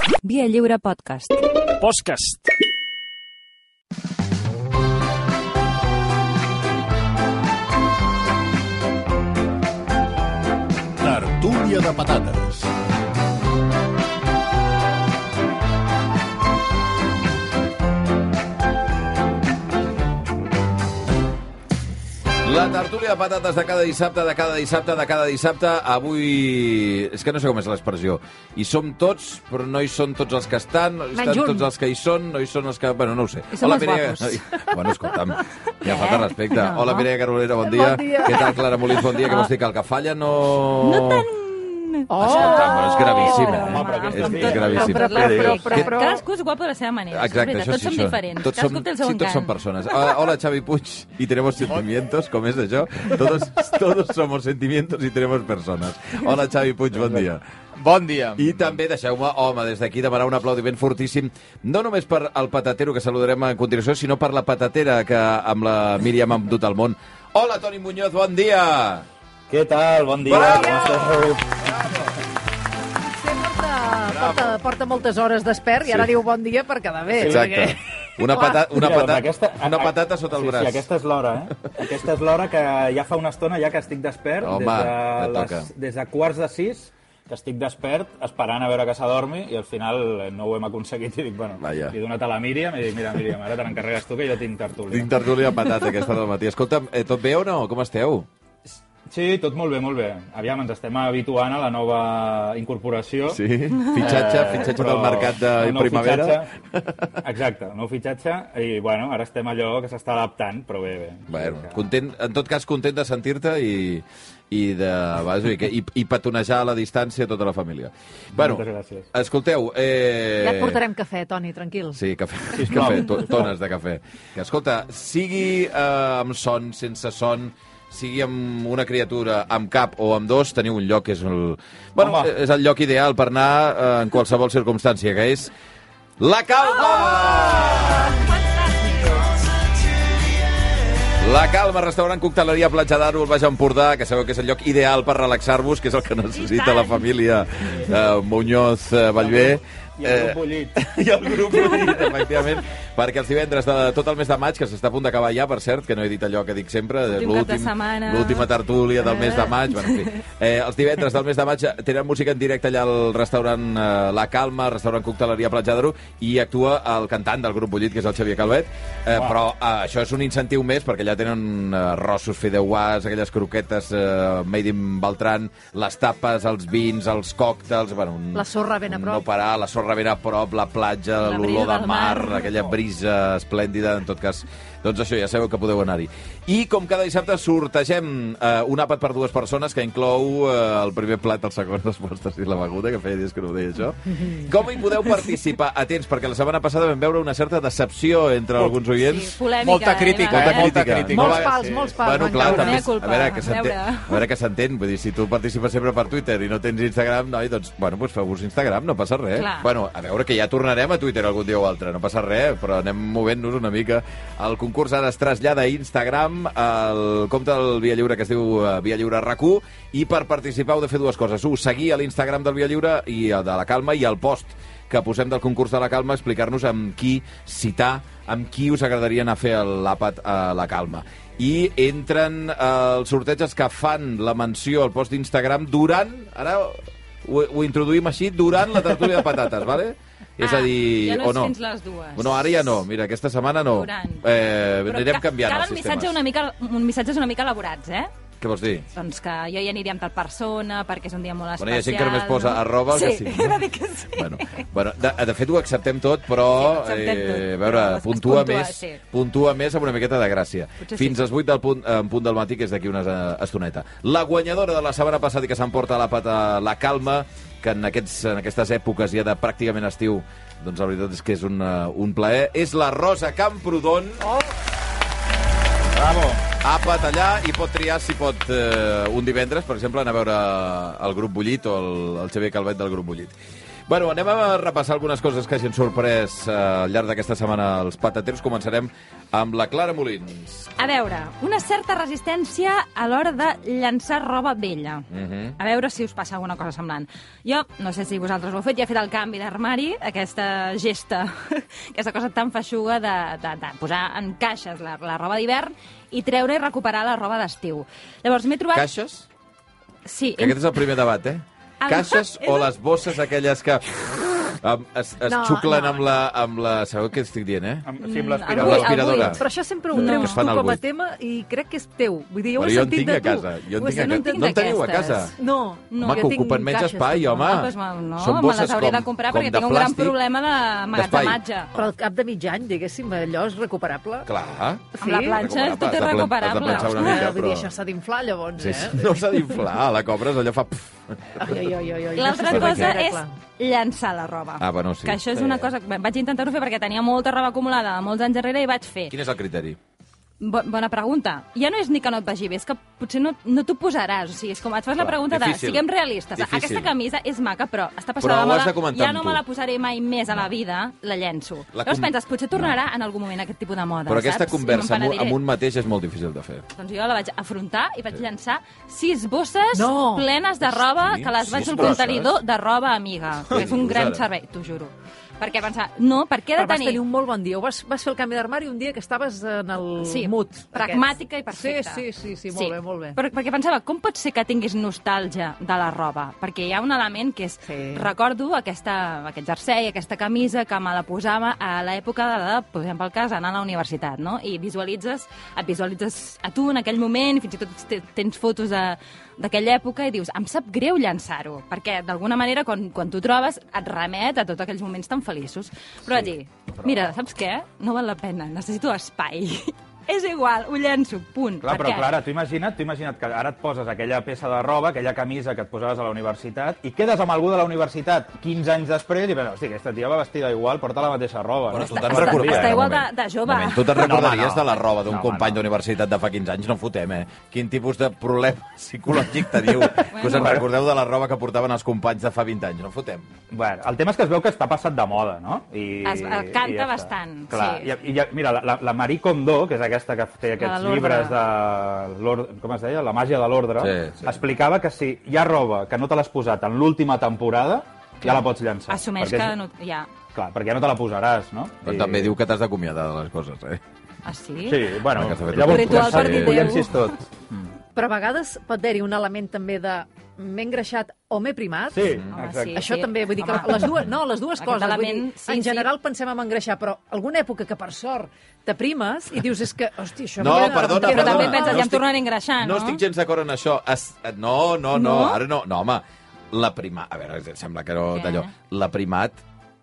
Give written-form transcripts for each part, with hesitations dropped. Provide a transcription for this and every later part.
Via Lliure Podcast. Podcast. Tertúlia de patates. La tertúlia de patates de cada dissabte. Avui... És que no sé com és l'expressió. Hi som tots, però no hi són tots els que estan. Estan tots els que hi són, no hi són els que... Bueno, no ho sé. I som els guapos. Bueno, escolta'm, ja falta respecte. No. Hola, Mireia Carolera, bon dia. Què tal, Clara Molins, bon dia. Què vols dir, que el que falla no... No tant... Escolta'm, és gravíssim, és gravíssim. Però... Cadascú és guapo de la seva manera. Exacte, això tots som diferents. Cadascú té el seu encant. Tots som persones. Hola, Xavi Puig, y tenemos sentimientos, com és això? Todos somos sentimientos y tenemos personas. Hola, Xavi Puig, bon dia. Bon dia. I també deixeu-me, home, des d'aquí demanar un aplaudiment fortíssim, no només per al patatero, que saludarem a continuació, sinó per la patatera que amb la Míriam hem dut al món. Hola, Toni Muñoz, bon dia. Què tal? Bon dia. Porta moltes hores despert i ara diu bon dia per quedar bé. Exacte. Una patata sota el braç. Sí, aquesta és l'hora, Aquesta és l'hora que ja fa una estona ja que estic despert. Home, des de quarts de 6 que estic despert esperant a veure que s'adormi i al final no ho hem aconseguit i dic, bueno, Vaja. Li he donat a la Míriam i dic, mira, Míriam, ara te n'encarregues tu que jo tinc tertúlia. Tinc tertúlia de patata aquesta del matí. Escolta'm, tot bé o no? Com esteu? Sí, tot molt bé, molt bé. Aviam, ens estem habituant a la nova incorporació. Sí, fitxatge del mercat de primavera. Exacte, nou fitxatge. I, bueno, ara estem allò que s'està adaptant, però bé. Bueno, content, en tot cas, content de sentir-te i petonejar a la distància tota la família. Bueno, moltes gràcies. Escolteu... Ja et portarem cafè, Toni, tranquil. Sí, cafè, tones de cafè. Escolta, sigui amb son, sense son, sigui amb una criatura amb cap o amb dos, teniu un lloc que és és el lloc ideal per anar en qualsevol circumstància, que és La Calma! La Calma, restaurant, cocteleria, platja d'Aro, al Baix Empordà, que sabeu que és el lloc ideal per relaxar-vos, que és el que necessita la família Muñoz Ballbé. I el grup bullit. I el grup bullit, efectivament, perquè els divendres de tot el mes de maig, que s'està a punt d'acabar ja, per cert, que no he dit allò que dic sempre, l'última tertúlia del mes de maig, bueno, en fi. Els divendres del mes de maig tenen música en directe allà al restaurant La Calma, restaurant cocteleria Platja d'Aro, i actua el cantant del grup bullit, que és el Xavier Calvet, però això és un incentiu més, perquè allà tenen arrossos fideuàs, aquelles croquetes made in Beltran, les tapes, els vins, els còctels, bueno, la sorra ben a prop. No parar, la sorra ben a prop, la platja, l'olor de mar, aquella brisa esplèndida, en tot cas. Doncs això, ja sabeu que podeu anar-hi. I com cada dissabte sortegem un àpat per dues persones que inclou el primer plat, el segon, les postres i la beguda, que feia dies que no ho deia això. Com hi podeu participar? Atents, perquè la setmana passada vam veure una certa decepció entre alguns oients. Sí, polèmica. Molta crítica. Molts pals. Bueno, clar, també, a veure que s'entén. Vull dir, si tu participes sempre per Twitter i no tens Instagram, noi, doncs, bueno, feu-vos Instagram, no passa res. Clar. Bueno, a veure que ja tornarem a Twitter algun dia o altre, no passa res, però anem movent-nos una mica. El concurs ara es trasllada a Instagram, el compte del Via Lliure que es diu Via Lliure RAC1, i per participar heu de fer dues coses. Seguir a l'Instagram del Via Lliure i de La Calma, i el post que posem del concurs de La Calma, explicar-nos amb qui citar, amb qui us agradaria anar a fer l'àpat a La Calma. I entren els sortejos que fan la menció al post d'Instagram durant, ara ho introduïm així, durant la tertúlia de patates, ¿vale? És a dir, ja no o no? fins les dues. No, ara ja no. Mira, aquesta setmana no. Anirem canviant el sistema. Un missatges una mica elaborats, eh? Què vols dir? Doncs que jo hi aniria amb tal persona, perquè és un dia molt especial. Bueno, hi ha gent que només posa arroba... Sí, que sí. he de dir que sí. Bueno, de fet ho acceptem tot, però a veure, puntua més amb una miqueta de gràcia. Fins als 8 en punt del matí, que és d'aquí una estoneta. La guanyadora de la setmana passada i que s'emporta l'àpat a La Calma, que en aquestes èpoques ja de pràcticament estiu, doncs la veritat és que és un plaer, és la Rosa Camprodon. Bravo. Àpat allà, i pot triar si pot un divendres, per exemple, anar a veure el grup Bullit o el Xavier Calvet del grup Bullit. Bueno, anem a repassar algunes coses que hagin sorprès al llarg d'aquesta setmana als patateros. Començarem amb la Clara Molins. A veure, una certa resistència a l'hora de llançar roba vella. A veure si us passa alguna cosa semblant. Jo, no sé si vosaltres ho heu fet, ja he fet el canvi d'armari, aquesta gesta, aquesta cosa tan feixuga de posar en caixes la roba d'hivern i treure i recuperar la roba d'estiu. Llavors m'he trobat... Caixes? Sí. Que aquest és el primer debat, eh? Caixes o les bosses aquelles que es xuclen amb la... Sabeu què estic dient, eh? Sí, amb l'aspiradora. Però això sempre ho treus tu com a tema i crec que és teu. Vull dir, jo ho he sentit de tu. Jo en tinc a casa. No en teniu a casa? No. Home, que ocupen menys espai, home. No, són me bosses les hauré de comprar perquè tinc un gran problema de magatzematge. Però al cap de mig any, diguéssim, allò és recuperable. Clar. Amb la planxa tot és recuperable. Vull dir, això s'ha d'inflar, llavors, eh? No s'ha d'inflar, la cobres, allò fa... L'altra cosa és llançar la roba. Ah, bueno, sí. Que això és una cosa... Vaig intentar-ho fer perquè tenia molta roba acumulada molts anys enrere i vaig fer. Quin és el criteri? Bona pregunta. Ja no és ni que no et vagi bé, és que potser no t'ho posaràs. O sigui, és com et fas la pregunta de, siguem realistes, aquesta camisa és maca, però està passada de moda, ja no me la posaré mai més a la vida, la llenço. Llavors penses, potser tornarà en algun moment aquest tipus de moda, però aquesta conversa amb un mateix és molt difícil de fer. Doncs jo la vaig afrontar i vaig llançar 6 bosses plenes de roba que les vaig al contenidor de roba amiga. Que és un gran servei, t'ho juro. Perquè pensar, no, per què he de tenir... Però vas tenir un molt bon dia, vas fer el canvi d'armari un dia que estaves en el mood. Pragmàtica i perfecta. Sí, molt bé. Perquè pensava, com pot ser que tinguis nostàlgia de la roba? Perquè hi ha un element que és... Recordo aquest jersei, aquesta camisa que me la posava a l'època de, per exemple, el cas, anar a la universitat, no? I et visualitzes a tu en aquell moment, fins i tot tens fotos d'aquella època i dius, em sap greu llançar-ho, perquè d'alguna manera quan tu trobes et remet a tots aquells moments tan feliços. Però vaig dir, mira, saps què? No val la pena, necessito espai. És igual, ho llenço, punt. Clar, però Clara, tu imagina't que ara et poses aquella peça de roba, aquella camisa que et posaves a la universitat, i quedes amb algú de la universitat 15 anys després i penses, hosti, aquesta tia va vestida igual, porta la mateixa roba. Però tu està igual de jove. Tu te'n recordaries de la roba d'un company d'universitat de fa 15 anys? No fotem, eh? Quin tipus de problema psicològic teniu que us en recordeu de la roba que portaven els companys de fa 20 anys? No fotem. Bueno, el tema és que es veu que està passat de moda, no? Es canta bastant, sí. I mira, la Marie Kondo, que és aquesta que feia aquests llibres de... Com es deia? La màgia de l'ordre. Explicava que si hi ha roba que no te l'has posat en l'última temporada, ja la pots llançar. Assumeix que no... Ja. Clar, perquè ja no te la posaràs, no? Però també diu que t'has d'acomiadar de les coses, eh? Ah, sí? Sí, bueno, llavors ho llencis tot. Però a vegades pot haver-hi un element també de m'he engreixat o m'he primat. Sí, exacte. Això també, vull dir que les dues coses. En general pensem en engreixar, però alguna època que per sort t'aprimes i dius, és que, hosti, això... No, perdona. Però també penses, ja em tornaré a engreixar, no? No estic gens d'acord en això. No, ara no. No, home, l'aprimat... A veure, sembla que no d'allò. L'aprimat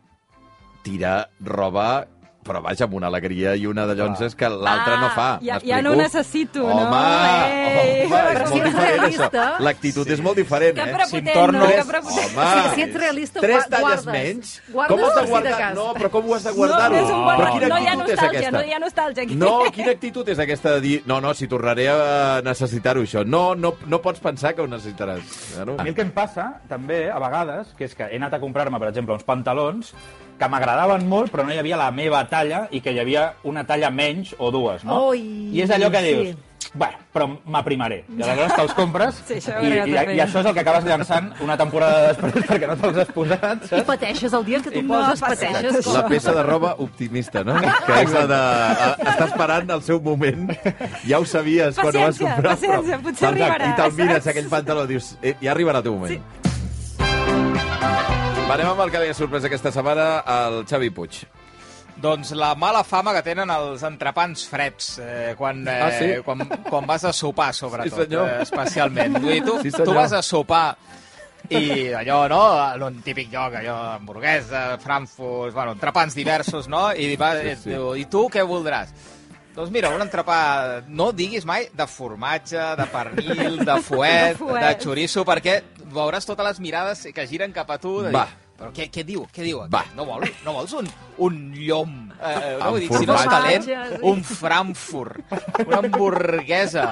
tira roba... Però vaja, amb una alegria i una dallonses que l'altra no fa. Ja no ho necessito, no? Home, és molt diferent, això. L'actitud és molt diferent, eh? Que prepotent, no? Que prepotent. Si ets realista, 3 talles menys? Com has de guardar? No, però com ho has de guardar-ho? No hi ha nostàlgia, no hi ha nostàlgia. No, quina actitud és aquesta de dir no, si tornaré a necessitar-ho, això? No pots pensar que ho necessitaràs. A mi el que em passa, també, a vegades, que és que he anat a comprar-me, per exemple, uns pantalons que m'agradaven molt, però no hi havia la meva talla i que hi havia una talla menys o dues, no? I és allò que dius, bueno, però m'aprimaré. I aleshores te'ls compres i això és el que acabes llançant una temporada després perquè no te'ls has posat. I pateixes el dia que tu poses, pateixes. La peça de roba optimista, no? Que és la de... Està esperant el seu moment. Ja ho sabies quan ho vas comprar. Paciència, potser arribarà. I te'l mires, aquell pantaló, dius, ja arribarà el teu moment. Anem amb el que havia sorprès aquesta setmana, el Xavi Puig. Doncs la mala fama que tenen els entrepans freds, quan vas a sopar, sobretot, especialment. Tu vas a sopar i allò, no?, en un típic lloc, allò, hamburguesa, frankfurt, bueno, entrepans diversos, no?, i tu què voldràs? Doncs mira, un entrepà, no diguis mai de formatge, de pernil, de fuet, de xoriço, perquè veuràs totes les mirades que giren cap a tu. Però què diu? Va. No vols un llom? No, vull dir, si no és calent, un Frankfurt, una hamburguesa.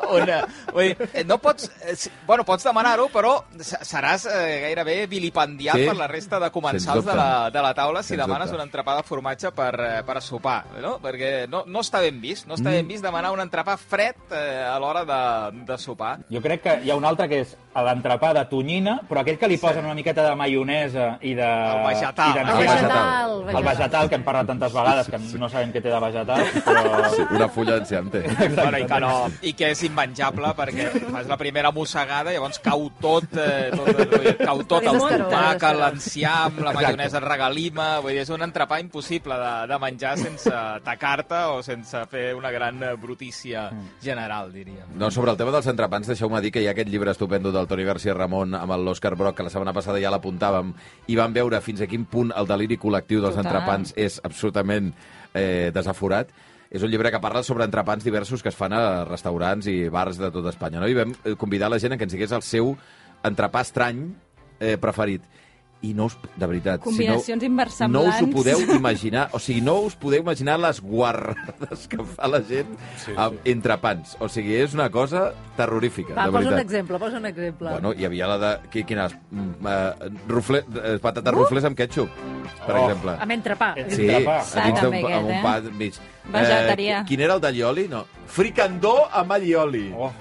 No pots... Bueno, pots demanar-ho, però seràs gairebé vilipendiat per la resta de comensals de la taula si demanes un entrepà de formatge per sopar, no? Perquè no està ben vist. No està ben vist demanar un entrepà fred a l'hora de sopar. Jo crec que hi ha un altre que és l'entrepà de tonyina, però aquell que li posen una miqueta de maionesa i de... El vegetal. El vegetal, que hem parlat tantes vegades que no sabem què té de vegetal, però... Sí, una fulla d'enciam té. Bueno, i que és immenjable perquè fas la primera mossegada i llavors cau tot el tomàquet, l'enciam, la maionesa regalima... Vull dir, és un entrepà impossible de menjar sense tacar-te o sense fer una gran brutícia general, diríem. No, sobre el tema dels entrepans, deixeu-me dir que hi ha aquest llibre estupendo del Toni García Ramon amb l'Òscar Brock, que la setmana passada ja l'apuntàvem, i vam veure fins a quin punt el deliri col·lectiu dels entrepans és absolutament desaforat. És un llibre que parla sobre entrepans diversos que es fan a restaurants i bars de tot Espanya. No? I vam convidar la gent a que ens digués el seu entrepà estrany preferit. I no us... De veritat... Combinacions inversemblants. No us ho podeu imaginar. O sigui, no us podeu imaginar les guarrades que fa la gent amb entrepans. O sigui, és una cosa terrorífica, de veritat. Posa un exemple. Bueno, hi havia la de... Quines? Patates rufles amb ketchup, per exemple. Amb entrepà. Sí, amb un pa mig. Vegetarià. Quin era el d'allioli? No. Fricandó amb allioli.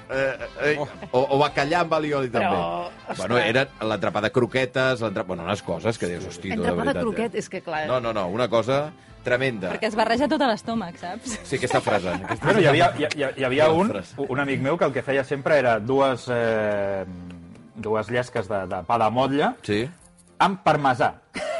O bacallà amb allioli, també. Bueno, era l'entrepà de croquetes, bueno, unes coses que dius, hosti, de veritat. Entrepà de croquet, és que clar... No, una cosa tremenda. Perquè es barreja tot a l'estómac, saps? Sí, aquesta frase. Bueno, hi havia un amic meu que el que feia sempre era dues llesques de pa de motlla amb parmesà.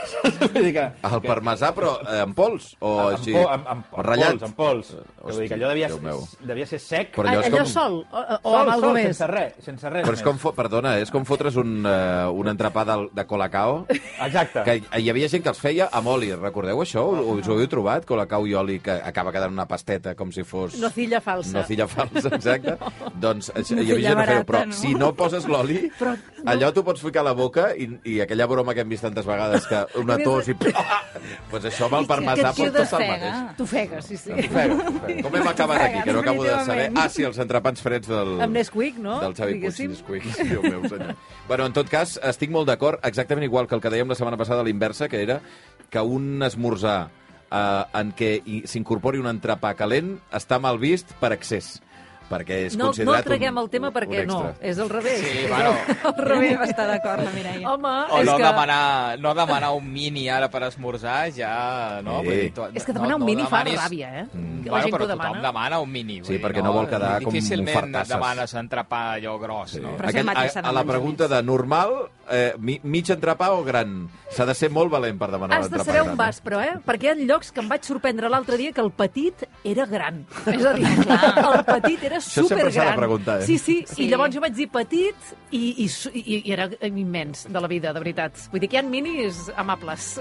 El parmesà, però en pols? O així? En pols. Vull dir que allò devia ser sec. Allò sol? O amb alguna més? Sense res però és com, perdona, és com fotre's un entrepà de Colacao. Exacte. Que hi havia gent que els feia amb oli. Recordeu això? Us ho heu trobat? Colacao i oli, que acaba quedant una pasteta com si fos... Nocilla falsa. Nocilla falsa, exacte. Doncs hi havia gent que feia, però si no poses l'oli, allò t'ho pots ficar a la boca i aquella broma que hem vist tantes vegades que una tos i... Doncs això amb el parmesà pot tot el mateix. T'ofegues, sí. Com hem acabat aquí? Que no acabo de saber. Sí, els entrepans freds del... Amb Nesquik, no? Del Xavi Puig, Nesquik. Déu meu, senyor. Bueno, en tot cas, estic molt d'acord, exactament igual que el que dèiem la setmana passada a l'inversa, que era que un esmorzar en què s'incorpori un entrepà calent està mal vist per excés. Perquè és considerat no traguem el tema perquè no, és al revés. Sí, bueno. Al revés va estar d'acord la Mireia. Home, o no demanar un mini ara per esmorzar, ja... No? És que demanar un mini fa ràbia, eh? Bueno, però tothom demana un mini. Sí, perquè no vol quedar com un fartasses. Difícilment demanes entrepà allò gros, no? A la pregunta de normal, mig entrepà o gran? S'ha de ser molt valent per demanar l'entrepà gran. Has de saber on vas, però, perquè hi ha llocs que em vaig sorprendre l'altre dia que el petit era gran. És a dir, el petit era supergran. Això sempre s'ha de preguntar, Sí, i llavors jo vaig dir petit i era immens de la vida, de veritat. Vull dir que hi ha minis amables.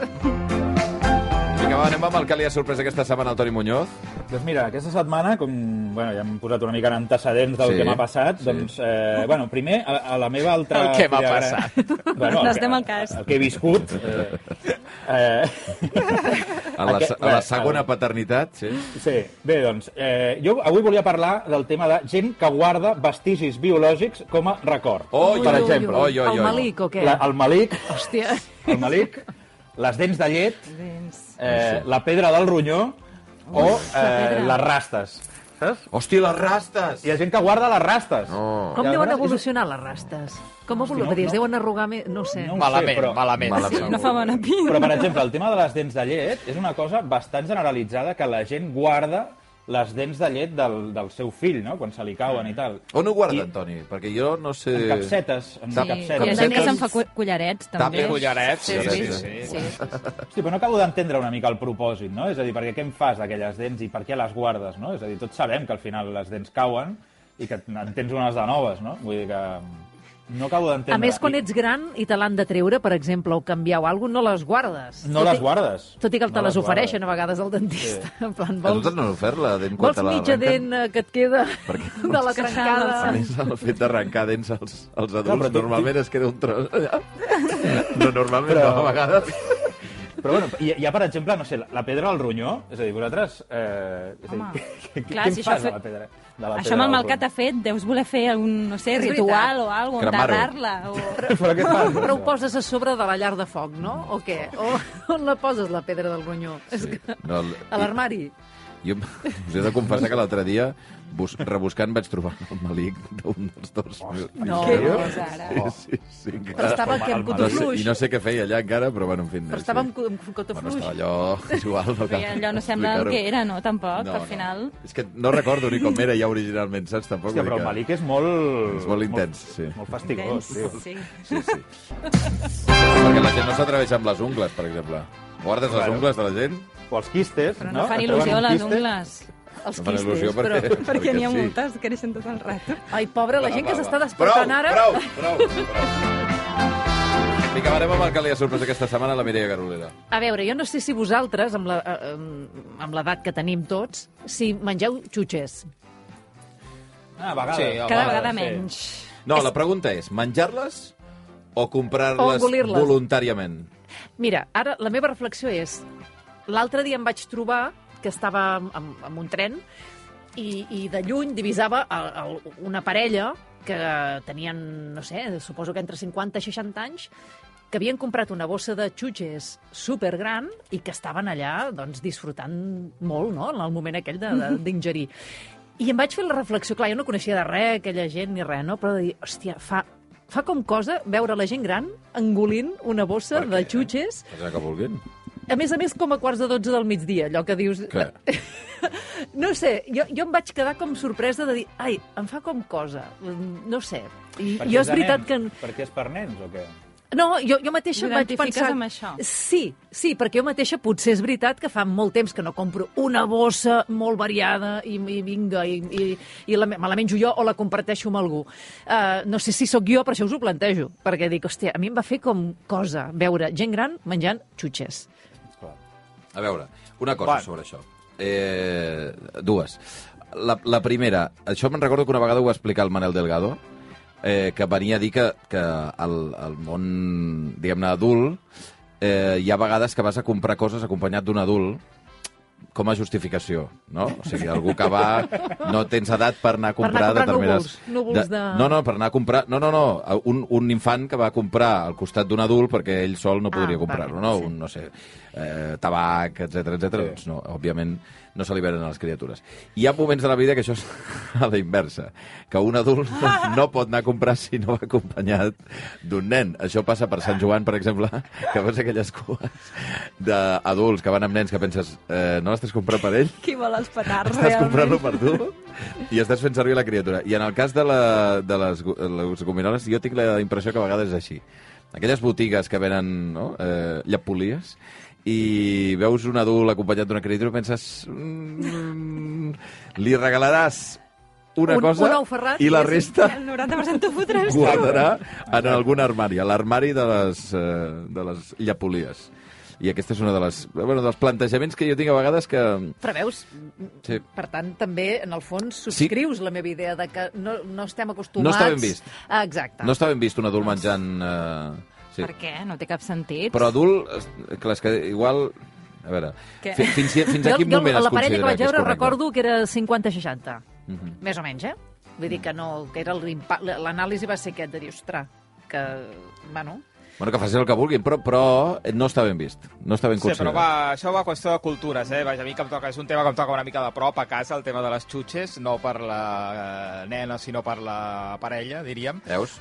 Vinga, va, anem amb el que li ha sorprès aquesta setmana al Toni Muñoz. Doncs mira, aquesta setmana, com ja hem posat una mica en antecedents del que m'ha passat, doncs, primer, a la meva altra... El que m'ha passat. N'estem al cas. El que he viscut. A la segona paternitat, sí. Sí, bé, doncs, jo avui volia parlar del tema de gent que guarda vestigis biològics com a record. Per exemple. El malic, o què? El malic. Hòstia. El malic, les dents de llet, la pedra del ronyó o les rastes. Saps? Hòstia, les rastes! Hi ha gent que guarda les rastes. Com deuen evolucionar les rastes? Com evolucionar? Deuen arrugar més? No ho sé. Malament. No fa bona pinta. Però, per exemple, el tema de les dents de llet és una cosa bastant generalitzada que la gent guarda les dents de llet del seu fill, no?, quan se li cauen i tal. On ho guarda, Toni? Perquè jo no sé... En capsetes. Hi ha gent que se'n fa collarets, també. També collarets, sí. Hosti, però no acabo d'entendre una mica el propòsit, no? És a dir, perquè què en fas d'aquelles dents i per què les guardes, no? És a dir, tots sabem que al final les dents cauen i que en tens unes de noves, no? Vull dir que... No acabo d'entendre. A més, quan ets gran i te l'han de treure, per exemple, o canviar o alguna cosa, no les guardes. No les guardes. Tot i que te les ofereixen a vegades al dentista. En plan, a nosaltres no l'ofer la dent quan te la arrenquen. Vols mitja dent que et queda de la trencada? A més, el fet d'arrencar dents als adults normalment es queda un tros allà. No, normalment no, a vegades. Però bueno, hi ha, per exemple, no sé, la pedra del ronyó, és a dir, vosaltres... Clar, què fas de la pedra? Això amb el Malcat ha fet, deus voler fer algun, no sé, ritual o alguna cosa, enterrar-la. Però què fas? Però ho poses a sobre de la llar de foc, no? O què? On la poses, la pedra del ronyó? A l'armari? Jo us he de confessar que l'altre dia, rebuscant, vaig trobar el malic d'un dels dos. No, ara. Sí. Però estava aquí amb cotofluix. I no sé què feia allà encara, però bueno, en fi. Però estava amb cotofluix. Bueno, estava allò igual. No allò no sembla el que era, no? Tampoc, al final. És que no recordo ni com era ja originalment, saps? Tampoc. Hòstia, però el malic és molt... És molt intens, sí. Molt fastigós, tio. Sí. Perquè la gent no s'atreveix amb les ungles, per exemple. Guardes les ungles de la gent? O els quistes, però no fan il·lusió les ungles. Els quistes, però... Perquè n'hi ha moltes que creixen tot el rato. Ai, pobra, la gent que s'està despertant ara... Prou. I acabarem amb el que li ha sorprès aquesta setmana a la Mireia Garolera. A veure, jo no sé si vosaltres, amb l'edat que tenim tots, si mengeu xutxes. A vegades. Sí, cada vegada menys. No, la pregunta és, menjar-les o comprar-les voluntàriament? Mira, ara la meva reflexió és... L'altre dia em vaig trobar que estava en un tren i de lluny divisava una parella que tenien, no sé, suposo que entre 50 i 60 anys, que havien comprat una bossa de xutxes supergran i que estaven allà, doncs, disfrutant molt, no?, en el moment aquell d'ingerir. I em vaig fer la reflexió, clar, jo no coneixia de res, aquella gent ni res, no?, però de dir, hòstia, fa com cosa veure la gent gran engolint una bossa de xutxes... Que vulguin. A més, com a 11:45 del migdia, allò que dius... Què? No sé, jo em vaig quedar com sorpresa de dir, ai, em fa com cosa, no sé. I jo és veritat que... Perquè és per nens o què? No, jo mateixa vaig pensar... amb això? Sí, perquè jo mateixa potser és veritat que fa molt temps que no compro una bossa molt variada i vinga, i me la menjo jo o la comparteixo amb algú. No sé si sóc jo, per això us ho plantejo, perquè dic, hòstia, a mi em va fer com cosa veure gent gran menjant xutxes. A veure, una cosa sobre això. Dues. La primera, això me'n recordo que una vegada ho va explicar el Manel Delgado, que venia a dir que al món, diguem-ne, adult, hi ha vegades que vas a comprar coses acompanyat d'un adult com a justificació, no? O sigui, algú que va... No tens edat per anar a comprar determinades... núvols de... No, per anar a comprar... No. Un infant que va a comprar al costat d'un adult perquè ell sol no podria comprar-lo, no? Sí. No sé, tabac, etc. Sí. Doncs no, òbviament no se li venen a les criatures. Hi ha moments de la vida que això és a la inversa, que un adult no pot anar a comprar si no va acompanyat d'un nen. Això passa per Sant Joan, per exemple, que veus aquelles cues d'adults que van amb nens que penses, no l'estàs comprant per ell? Qui vol els petards, estàs comprant-lo per tu? I estàs fent servir la criatura. I en el cas de les gominoles, jo tinc la impressió que a vegades és així. Aquelles botigues que venen, no? Llepolies, i veus un adult acompanyat d'una criatura i penses, li regalaràs una cosa i la resta el 90% t'ho fotràs guardarà en algun armari, a l'armari de les llepolies. I aquesta és una dels plantejaments que jo tinc a vegades que... Però veus, sí. Per tant, també, en el fons, subscrius la meva idea de que no estem acostumats... No està ben vist. Exacte. No està ben vist un adult menjant... Sí. Per què? No té cap sentit. Però adult, clar, és que igual... A veure, fins a quin moment es considera que és correcte? La parella que vaig veure recordo que era 50-60, més o menys, Vull dir que no, que era l'anàlisi va ser aquest, de dir, ostres, que, bueno... Bueno, que facin el que vulguin, però no està ben vist, no està ben considerat. Sí, però això va qüestió de cultures, Vaja, a mi que em toca, és un tema que em toca una mica de prop a casa, el tema de les xutxes, no per la nena, sinó per la parella, diríem. Veus?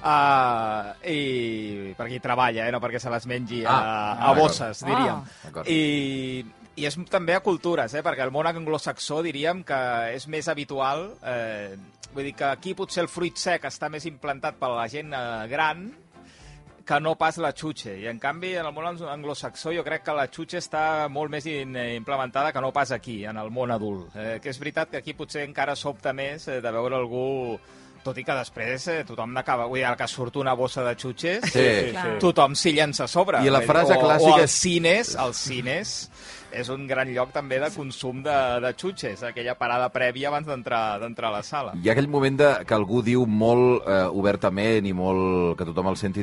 I per qui treballa, no perquè se les mengi a bosses, diríem. I és també a cultures, perquè el món anglosaxó diríem que és més habitual, vull dir que aquí potser el fruit sec està més implantat per la gent gran, que no pas la xutxa. I, en canvi, en el món anglosaxó jo crec que la xutxa està molt més implementada que no pas aquí, en el món adult. Que és veritat que aquí potser encara sobta més de veure algú... Tot i que després tothom n'acaba... Vull dir, que surt una bossa de xutxes, tothom s'hi llença a sobre. I la frase clàssica... O els cines és un gran lloc també de consum de xutxes, aquella parada prèvia abans d'entrar a la sala. Hi ha aquell moment que algú diu molt obertament i molt que tothom el senti dir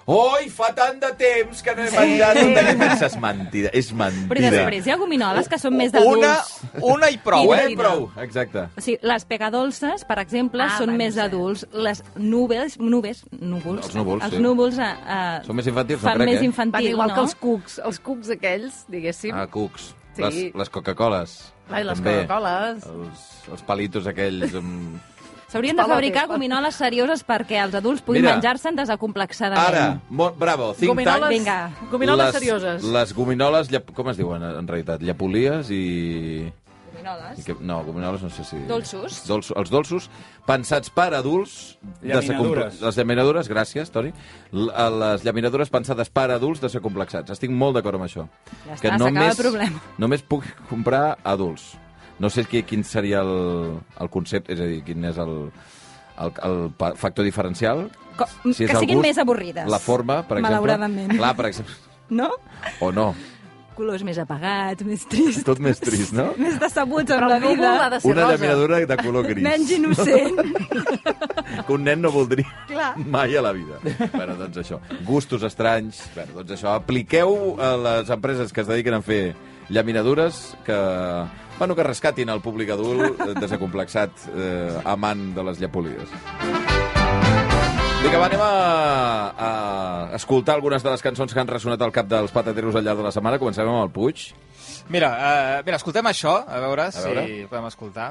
oi, fa tant de temps que no he menjat un d'aquests. És mentida, és mentida. Però després hi ha gominoles que són més d'adults. Una i prou, prou, exacte. O sigui, les pegadolces, per exemple, són més adults. Les núvols, els núvols són més infantils, no fan crec, més infantil, igual no? que els cucs aquells, diguéssim. Ah, cucs. Sí. Les Coca-Coles. Ai, les Coca-Coles. Els palitos aquells... S'haurien de fabricar gominoles serioses perquè els adults puguin menjar-se'n desacomplexadament. Ara, bravo, think tank. Vinga. Gominoles serioses. Les gominoles, com es diuen en realitat? Llapolies i... Gominoles? No, gominoles no sé si... Dolços. Els dolços, pensats per adults... Llaminadures. Les llaminadures, gràcies, Toni. Les llaminadures pensades per adults desacomplexats. Estic molt d'acord amb això. Ja està, s'acaba el problema. Només puc comprar adults. No sé quin seria el concepte, és a dir, quin és el factor diferencial. Si que siguin més avorrides. La forma, per exemple. Malauradament. Clar, per exemple. No? O no. Colors més apagats, més tristos. Tot més trist, no? Més decebuts amb la vida. Una llaminadura de color gris. Menys innocent. Que un nen no voldria mai a la vida. Bueno, doncs això. Gustos estranys. Bueno, doncs això. Apliqueu a les empreses que es dediquen a fer llaminadures que rescatin el públic adult desacomplexat amant de les llapolies. Vinga, anem a escoltar algunes de les cançons que han ressonat al cap dels patateros al llarg de la setmana. Comencem amb el Puig. Mira, escoltem això, a veure si podem escoltar.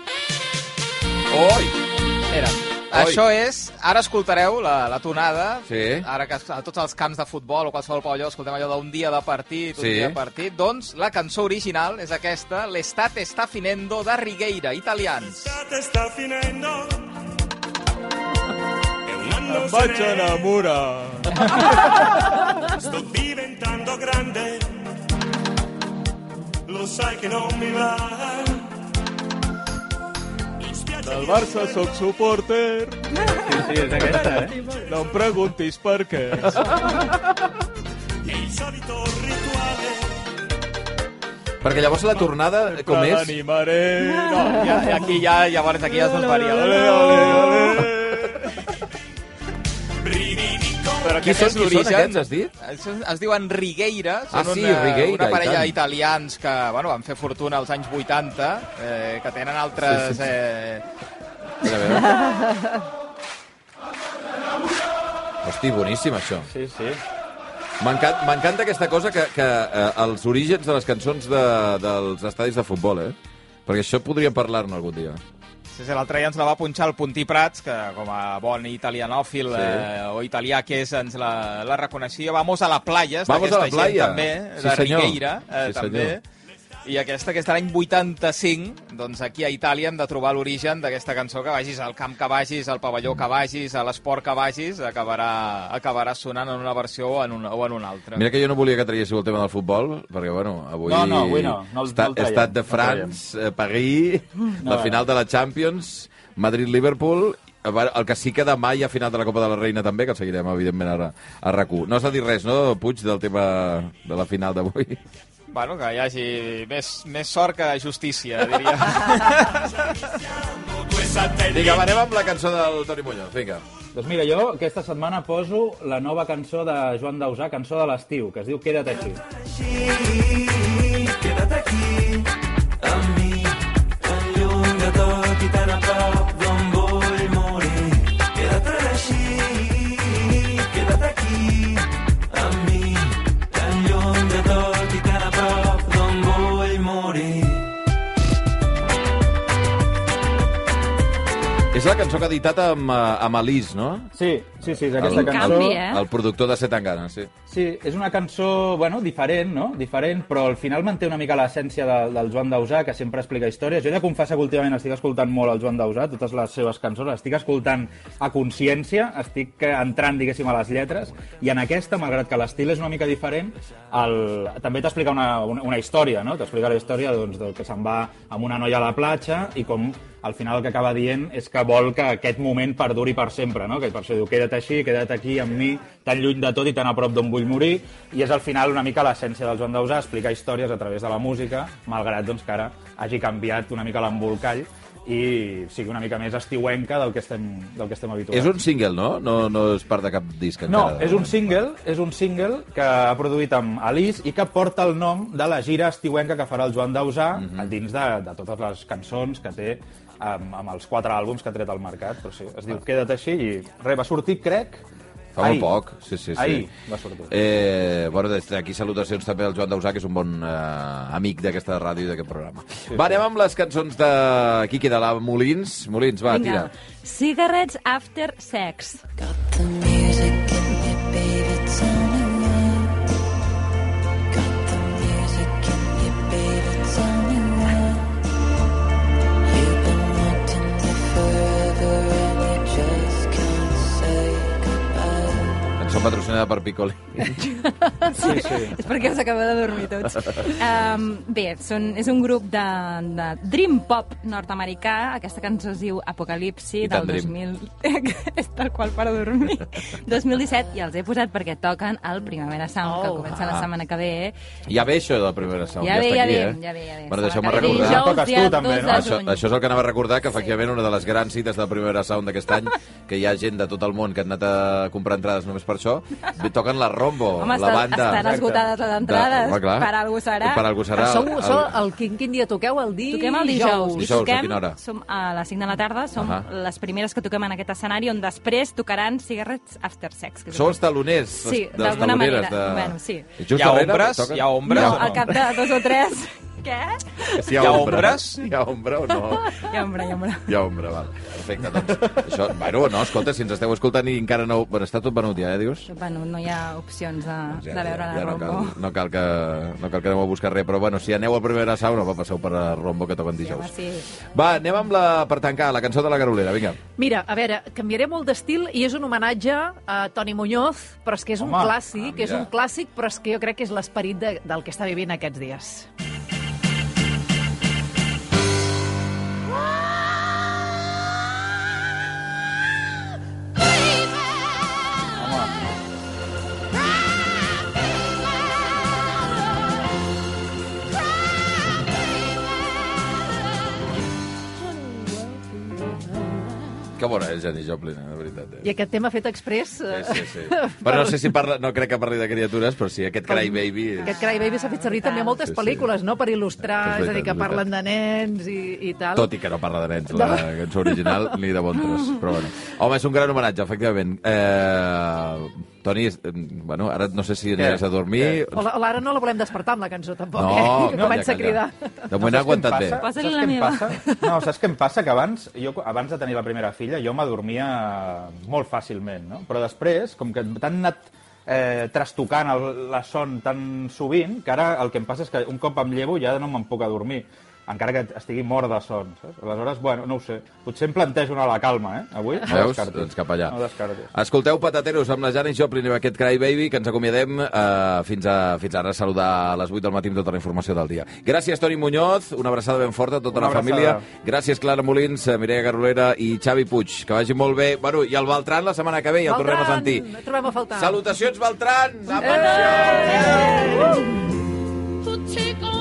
Oi! Mira, això és... Ara escoltareu la tonada. Sí. Ara que a tots els camps de futbol o qualsevol pavelló escoltem allò d'un dia de partit, dia de partit. Doncs la cançó original és aquesta, L'estate está finendo, de Righeira, italians. L'estate está finendo. Em vaig enamorar. Sto diventando grande. Lo sai que no mi va. Del Barça soc supporter. Sí, és aquesta, No em preguntis per què. Perquè llavors la tornada, com és? L'animaré. No, aquí ja es desvaria. Ole, ole, ole. Però qui són aquests, has dit? Es diuen Righeira, són una parella italians que van fer fortuna als anys 80, que tenen altres... Hosti, boníssim, això. Sí, sí. M'encanta aquesta cosa que els orígens de les cançons dels estadis de futbol, perquè això podríem parlar-ne algun dia. Sí, l'altre dia ens la va punxar el Puntí Prats, que com a bon italianòfil o italià que és, ens la reconeixia. Vamos a la playa, d'aquesta gent també, de Righeira, també. I aquesta l'any 85, doncs aquí a Itàlia hem de trobar l'origen d'aquesta cançó, que vagis al camp que vagis, al pavelló que vagis, a l'esport que vagis, acabarà sonant en una versió o en una altra. Mira que jo no volia que traiéssiu el tema del futbol, perquè, avui... No, avui no. Estat de France, París, la final de la Champions, Madrid-Liverpool... El que sí que demà hi ha final de la Copa de la Reina també, que el seguirem, evidentment, ara a RAC1. No has de dir res, no, Puig, del tema de la final d'avui? Bueno, que hi hagi més sort que justícia, diria. Vinga, anem amb la cançó del Toni Muñoz, vinga. Doncs mira, jo aquesta setmana poso la nova cançó de Joan Dausà, cançó de l'estiu, que es diu Quédate aquí. Quédate aquí, amb mi, tan lluny de tot i tan a prop d'on vull morir. Quédate així, quédate aquí, amb mi, tan lluny de tot i tan a prop d'on vull morir. És la cançó que ha editat amb Alice, no? Sí, és aquesta cançó. El productor de Zetangana, sí. Sí, és una cançó, diferent, no? Diferent, però al final manté una mica l'essència del Joan Dausà, que sempre explica històries. Jo he de confessar que últimament estic escoltant molt el Joan Dausà, totes les seves cançons, les estic escoltant a consciència, estic entrant, diguéssim, a les lletres, i en aquesta, malgrat que l'estil és una mica diferent, també t'explica una història, no? T'explica la història del que se'n va amb una noia a la platja i com al final el que acaba dient és que vol que aquest moment perduri per sempre, no? Que per això diu, queda't així, queda't aquí amb mi, tan lluny de tot i tan a prop d'on vull morir, i és al final una mica l'essència del Joan Dausà, explicar històries a través de la música, malgrat que ara hagi canviat una mica l'embolcall, i sigui una mica més estiuenca del que estem habituats. És un single, no? No és part de cap disc encara. No, és un single que ha produït amb Alice i que porta el nom de la gira estiuenca que farà el Joan Dausà dins de totes les cançons que té amb els 4 àlbums que ha tret al mercat. Però sí, es diu Queda't així i va sortir, crec, fa molt poc, sí. Ahir va sortir. Bueno, des d'aquí salutacions també al Joan Dausà, que és un bon amic d'aquesta ràdio i d'aquest programa. Va, anem amb les cançons de Quiqui de la Molins. Molins, va, tira. Cigarettes After Sex. Got the music in me, baby, tell me why. Got the music in me, baby, tell me why. You've been wanting me forever and you just can't say goodbye. Cançó patrocinada per Piccoli. Sí. És perquè us acabeu de dormir tots. Bé, és un grup de dream pop nord-americà. Aquesta cançó es diu Apocalipsi, del 2000... És tal qual per dormir. 2017, i els he posat perquè toquen el Primavera Sound, que comença la setmana que ve. Ja ve això del Primavera Sound, ja està aquí, ja ve. Bueno, deixeu-me recordar. Toques tu, també, no? Això és el que anava a recordar, que efectivament una de les grans cites del Primavera Sound d'aquest any, que hi ha gent de tot el món que han anat a comprar entrades només per això, toquen la Rombo, home, la banda... Estan esgotades les entrades, per algú serà. Per algú serà. Quin dia toqueu? Toquem el dijous. Dijous, a quina hora? Som a les 5 de la tarda, som les primeres que toquem en aquest escenari, on després tocaran Cigarettes After Sex. Sou els taloners? Sí, d'alguna manera. Bueno, sí. Hi ha ombres? Hi ha ombres? No, al cap de 2 o 3... Què? Si hi ha ombres? Hi ha ombra o no? Hi ha ombra. Hi ha ombra, val. Perfecte, doncs. Això, bueno, no, escolta, si ens esteu escoltant i encara no... Bueno, està tot venut ja, dius? Tot venut, no hi ha opcions de veure la Rombo. No cal que aneu a buscar res, però bueno, si aneu al Primavera Sound, no passeu per la Rombo que toquen dijous. Sí. Va, anem amb per tancar, la cançó de la Garolera, vinga. Mira, a veure, canviaré molt d'estil i és un homenatge a Toni Muñoz, però és que és un clàssic, però és que jo crec que és l'esperit del que està vivint aquests dies. Que bona és Janis Joplin, de veritat. I aquest tema fet express... Sí. Però no sé si parla... No crec que parli de criatures, però sí, aquest Cry Baby... Aquest Cry Baby s'ha fet servir també a moltes pel·lícules, no?, per il·lustrar, és a dir, que parlen de nens i tal. Tot i que no parla de nens, la cançó original, ni de bon tros. Però bueno. Home, és un gran homenatge, efectivament. Toni, bueno, ara no sé si aniràs a dormir... Ara no la volem despertar amb la cançó, tampoc, que comença a cridar. De moment ha aguantat bé. Posa-li la meva. Saps què em passa? Que abans de tenir la primera filla, jo m'adormia molt fàcilment, no? Però després, com que t'han anat trastocant la son tan sovint, que ara el que em passa és que un cop em llevo ja no me'n puc adormir, encara que estigui mort de son, saps? Aleshores, bueno, no ho sé. Potser em plantejo una a la calma, avui. No veus? Doncs cap allà. No descartis. Escolteu Patateros amb la Janis Joplin i aquest Cry Baby, que ens acomiadem fins ara a saludar a les 8 del matí amb tota la informació del dia. Gràcies, Toni Muñoz, una abraçada ben forta a tota la família. Gràcies, Clara Molins, Mireia Garolera i Xavi Puig. Que vagi molt bé. Bueno, i el Beltran la setmana que ve ja el tornem a sentir. No trobem a faltar. Salutacions, Beltran! Take